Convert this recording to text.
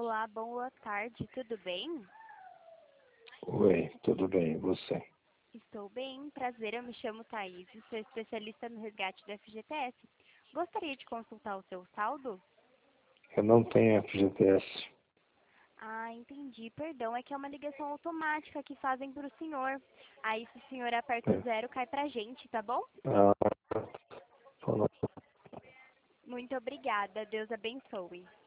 Olá, boa tarde, tudo bem? Oi, tudo bem, e você? Estou bem, prazer, eu me chamo Thaís, sou especialista no resgate do FGTS. Gostaria de consultar o seu saldo? Eu não tenho FGTS. Ah, entendi, perdão, é que é uma ligação automática que fazem para o senhor. Aí se o senhor aperta o É. zero, cai pra gente, tá bom? Ah, falou. Muito obrigada, Deus abençoe.